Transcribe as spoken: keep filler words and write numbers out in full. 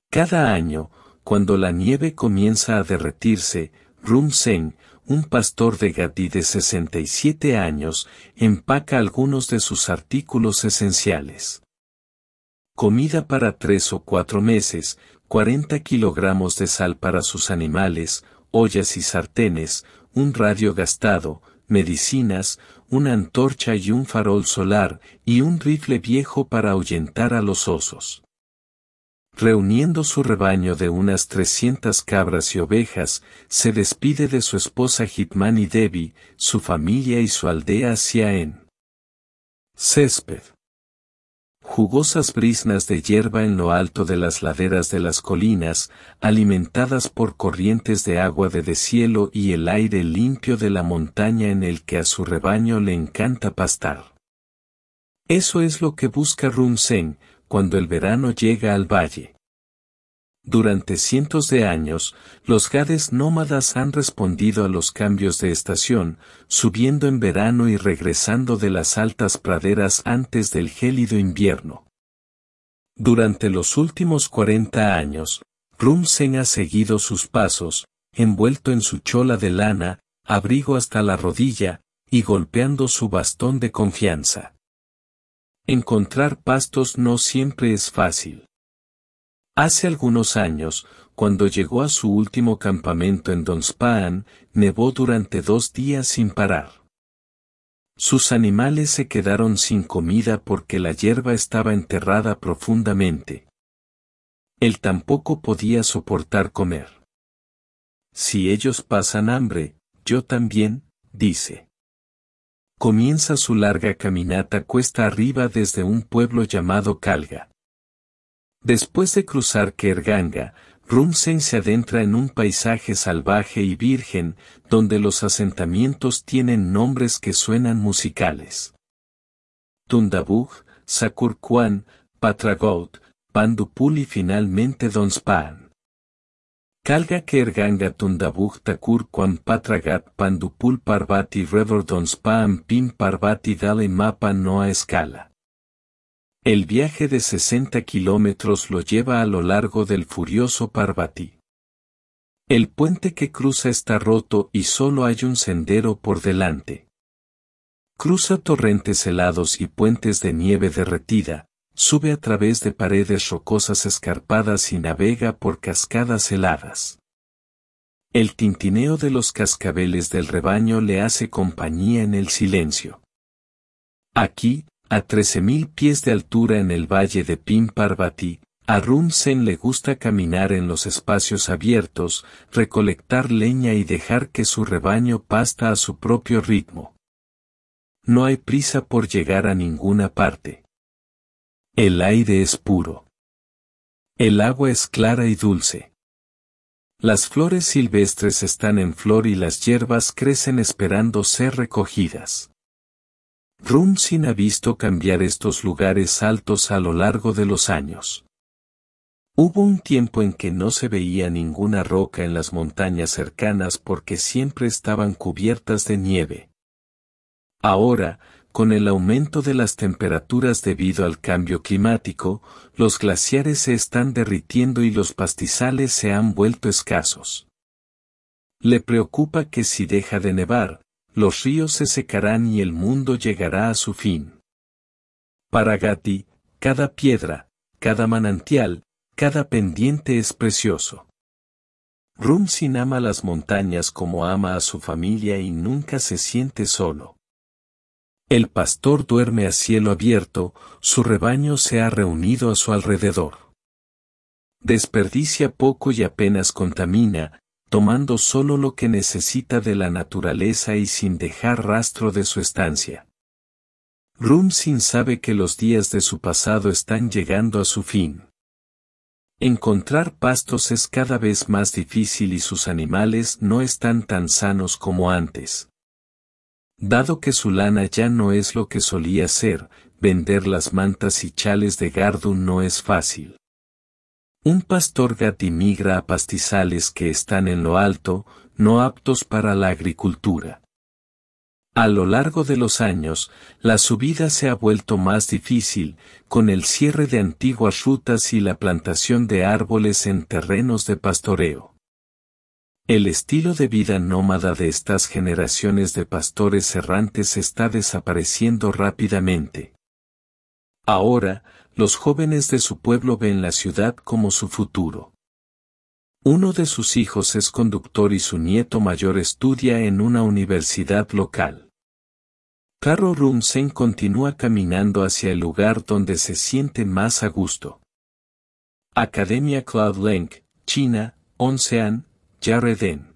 Cada año, cuando la nieve comienza a derretirse, Rum Sen, un pastor de Gati de sesenta y siete años, empaca algunos de sus artículos esenciales. Comida para tres o cuatro meses, cuarenta kilogramos de sal para sus animales, ollas y sartenes, un radio gastado, medicinas, una antorcha y un farol solar, y un rifle viejo para ahuyentar a los osos. Reuniendo su rebaño de unas trescientas cabras y ovejas, se despide de su esposa Hitmani Devi, su familia y su aldea hacia en césped. Jugosas brisnas de hierba en lo alto de las laderas de las colinas, alimentadas por corrientes de agua de deshielo y el aire limpio de la montaña en el que a su rebaño le encanta pastar. Eso es lo que busca Rum Sen, cuando el verano llega al valle. Durante cientos de años, los gades nómadas han respondido a los cambios de estación, subiendo en verano y regresando de las altas praderas antes del gélido invierno. Durante los últimos cuarenta años, Rum Sen ha seguido sus pasos, envuelto en su chola de lana, abrigo hasta la rodilla, y golpeando su bastón de confianza. Encontrar pastos no siempre es fácil. Hace algunos años, cuando llegó a su último campamento en Dongspaan, nevó durante dos días sin parar. Sus animales se quedaron sin comida porque la hierba estaba enterrada profundamente. Él tampoco podía soportar comer. Si ellos pasan hambre, yo también, dice. Comienza su larga caminata cuesta arriba desde un pueblo llamado Kalga. Después de cruzar Kerganga, Rum Sen se adentra en un paisaje salvaje y virgen, donde los asentamientos tienen nombres que suenan musicales. Tundabug, Sakurkwan, Patragout, Pandupul y finalmente Dongspaan. Kalga Kerganga Tundabug Takurkwan Patragat Pandupul Parvati Rever Dongspaan Pim Parvati Dale Mapa no a escala. El viaje de sesenta kilómetros lo lleva a lo largo del furioso Parvati. El puente que cruza está roto y solo hay un sendero por delante. Cruza torrentes helados y puentes de nieve derretida, sube a través de paredes rocosas escarpadas y navega por cascadas heladas. El tintineo de los cascabeles del rebaño le hace compañía en el silencio. Aquí, a trece mil pies de altura en el valle de Pim Parvati, a Rum Sen le gusta caminar en los espacios abiertos, recolectar leña y dejar que su rebaño pasta a su propio ritmo. No hay prisa por llegar a ninguna parte. El aire es puro. El agua es clara y dulce. Las flores silvestres están en flor y las hierbas crecen esperando ser recogidas. Rum Sen ha visto cambiar estos lugares altos a lo largo de los años. Hubo un tiempo en que no se veía ninguna roca en las montañas cercanas porque siempre estaban cubiertas de nieve. Ahora, con el aumento de las temperaturas debido al cambio climático, los glaciares se están derritiendo y los pastizales se han vuelto escasos. Le preocupa que si deja de nevar, los ríos se secarán y el mundo llegará a su fin. Para Gati, cada piedra, cada manantial, cada pendiente es precioso. Rum Sen ama las montañas como ama a su familia y nunca se siente solo. El pastor duerme a cielo abierto, su rebaño se ha reunido a su alrededor. Desperdicia poco y apenas contamina, tomando solo lo que necesita de la naturaleza y sin dejar rastro de su estancia. Rum Sen sabe que los días de su pasado están llegando a su fin. Encontrar pastos es cada vez más difícil y sus animales no están tan sanos como antes. Dado que su lana ya no es lo que solía ser, vender las mantas y chales de Gardun no es fácil. Un pastor Gati migra a pastizales que están en lo alto, no aptos para la agricultura. A lo largo de los años, la subida se ha vuelto más difícil, con el cierre de antiguas rutas y la plantación de árboles en terrenos de pastoreo. El estilo de vida nómada de estas generaciones de pastores errantes está desapareciendo rápidamente. Ahora, los jóvenes de su pueblo ven la ciudad como su futuro. Uno de sus hijos es conductor y su nieto mayor estudia en una universidad local. Karo Rumsen continúa caminando hacia el lugar donde se siente más a gusto. Academia Cloud Link, China, Oncean, Yareden.